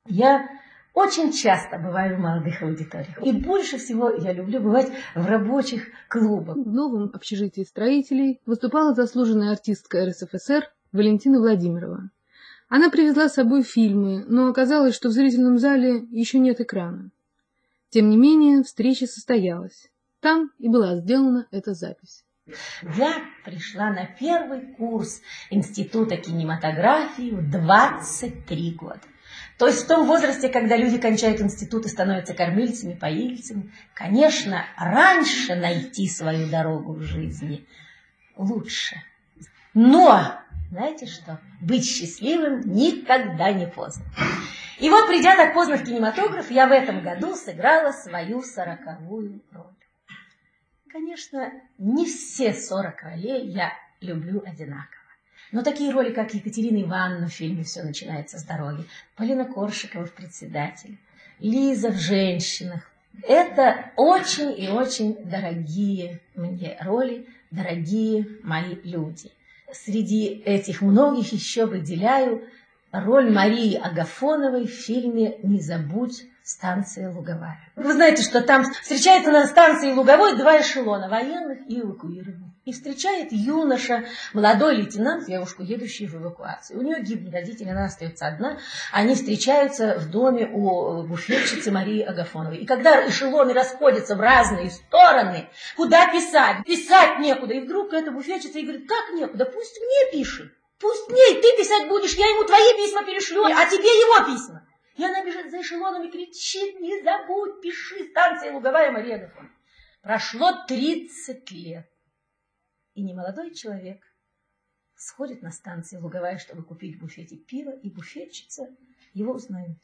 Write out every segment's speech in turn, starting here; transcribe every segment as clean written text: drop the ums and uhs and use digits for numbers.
Я очень часто бываю в молодых аудиториях. И больше всего я люблю бывать в рабочих клубах. В новом общежитии строителей выступала заслуженная артистка РСФСР Валентина Владимирова. Она привезла с собой фильмы, но оказалось, что в зрительном зале еще нет экрана. Тем не менее, встреча состоялась. Там и была сделана эта запись. Я пришла на первый курс Института кинематографии в 23 года. То есть в том возрасте, когда люди кончают институт и становятся кормильцами, поильцами, конечно, раньше найти свою дорогу в жизни лучше. Но, знаете что, быть счастливым никогда не поздно. И вот, придя так поздно в кинематограф, я в этом году сыграла свою 40-ю роль. Конечно, не все 40 ролей я люблю одинаково. Но такие роли, как Екатерина Ивановна в фильме «Все начинается с дороги», Полина Коршикова в «Председателе», Лиза в «Женщинах». Это очень и очень дорогие мне роли, дорогие мои люди. Среди этих многих еще выделяю роль Марии Агафоновой в фильме «Не забудь, станция Луговая». Вы знаете, что там встречается на станции Луговой два эшелона, военных и эвакуированных. И встречает юноша, молодой лейтенант, девушку, едущую в эвакуацию. У нее гибнут родители, она остается одна. Они встречаются в доме у буфетчицы Марии Агафоновой. И когда эшелоны расходятся в разные стороны, куда писать? Писать некуда. И вдруг эта буфетчица ей говорит: как некуда? Пусть мне пишет. Пусть мне, ты писать будешь, я ему твои письма перешлю, а тебе его письма. И она бежит за эшелоном и кричит: не забудь, пиши, станция Луговая, Мария Агафонова. Прошло 30 лет. И немолодой человек сходит на станции Луговая, чтобы купить в буфете пиво, и буфетчица его узнает.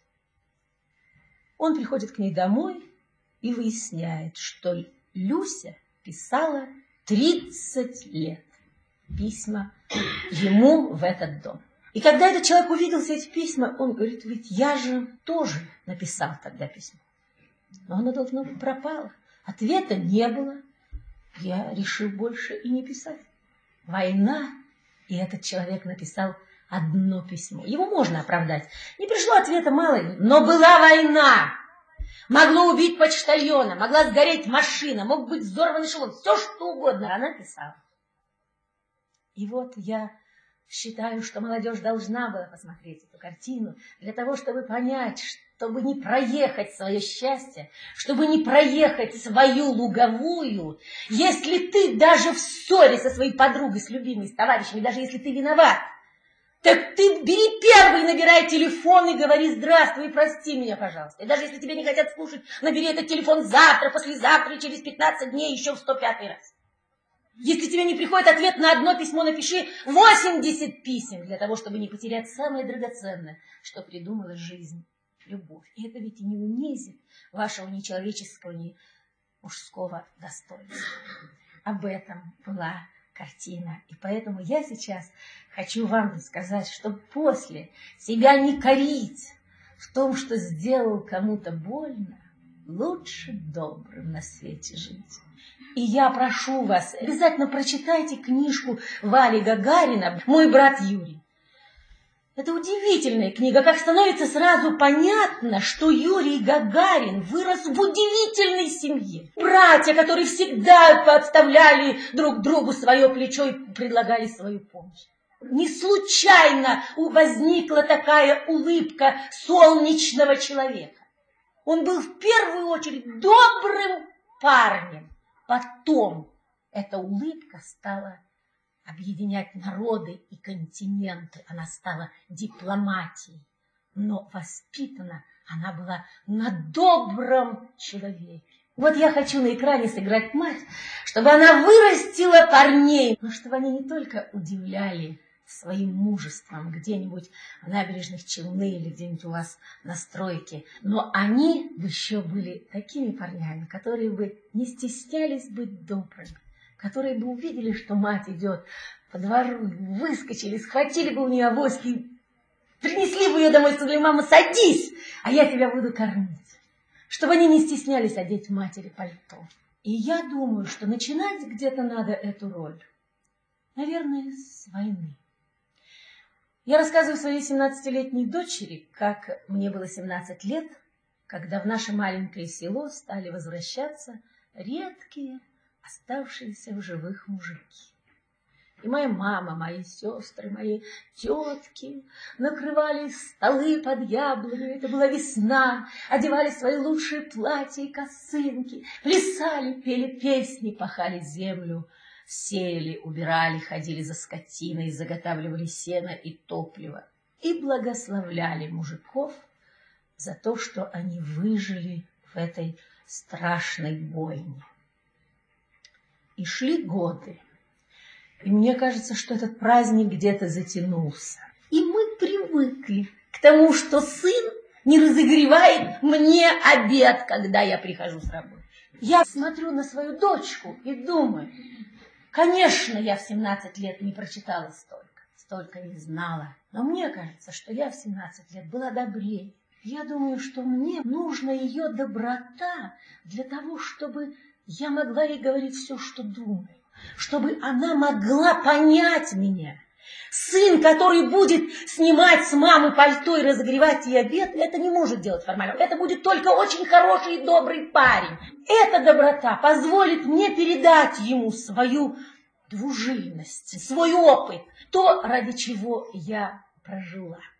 Он приходит к ней домой и выясняет, что Люся писала 30 лет письма ему в этот дом. И когда этот человек увидел все эти письма, он говорит: ведь я же тоже написал тогда письмо. Но оно, должно быть, пропало. Ответа не было. Я решил больше и не писать. Война, и этот человек написал одно письмо. Его можно оправдать. Не пришло ответа, мало ли. Но была война. Могло убить почтальона, могла сгореть машина, мог быть взорван эшелон. Все, что угодно она писала. И вот я считаю, что молодежь должна была посмотреть эту картину для того, чтобы понять, чтобы не проехать свое счастье, чтобы не проехать свою луговую. Если ты даже в ссоре со своей подругой, с любимой, с товарищами, даже если ты виноват, так ты бери первый, набирай телефон и говори: здравствуй, прости меня, пожалуйста. И даже если тебе не хотят слушать, набери этот телефон завтра, послезавтра и через 15 дней еще в 105-й раз. Если тебе не приходит ответ на одно письмо, напиши 80 писем для того, чтобы не потерять самое драгоценное, что придумала жизнь – любовь. И это ведь и не унизит вашего ни человеческого, ни мужского достоинства. Об этом была картина. И поэтому я сейчас хочу вам сказать, что после себя не корить в том, что сделал кому-то больно, лучше добрым на свете жить. И я прошу вас, обязательно прочитайте книжку Вали Гагарина «Мой брат Юрий». Это удивительная книга, как становится сразу понятно, что Юрий Гагарин вырос в удивительной семье. Братья, которые всегда подставляли друг другу свое плечо и предлагали свою помощь. Не случайно возникла такая улыбка солнечного человека. Он был в первую очередь добрым парнем. Потом эта улыбка стала объединять народы и континенты. Она стала дипломатией. Но воспитана она была на добром человеке. Вот я хочу на экране сыграть мать, чтобы она вырастила парней, но чтобы они не только удивляли своим мужеством где-нибудь в набережных Челны или где-нибудь у вас на стройке, но они еще были такими парнями, которые бы не стеснялись быть добрыми, которые бы увидели, что мать идет по двору, выскочили, схватили бы у нее авоськи, принесли бы ее домой, сказали: мама, садись, а я тебя буду кормить. Чтобы они не стеснялись одеть матери пальто. И я думаю, что начинать где-то надо эту роль, наверное, с войны. Я рассказываю своей 17-летней дочери, как мне было 17 лет, когда в наше маленькое село стали возвращаться редкие, оставшиеся в живых мужики. И моя мама, мои сестры, мои тетки накрывали столы под яблонью. Это была весна, одевали свои лучшие платья и косынки, плясали, пели песни, пахали землю, сеяли, убирали, ходили за скотиной, заготавливали сено и топливо и благословляли мужиков за то, что они выжили в этой страшной бойне. И шли годы. И мне кажется, что этот праздник где-то затянулся. И мы привыкли к тому, что сын не разогревает мне обед, когда я прихожу с работы. Я смотрю на свою дочку и думаю, конечно, я в 17 лет не прочитала столько не знала. Но мне кажется, что я в 17 лет была добрее. Я думаю, что мне нужна ее доброта для того, чтобы я могла ей говорить все, что думаю. Чтобы она могла понять меня. Сын, который будет снимать с мамы пальто и разогревать ей обед, это не может делать формально. Это будет только очень хороший и добрый парень. Эта доброта позволит мне передать ему свою двужильность, свой опыт, то, ради чего я прожила.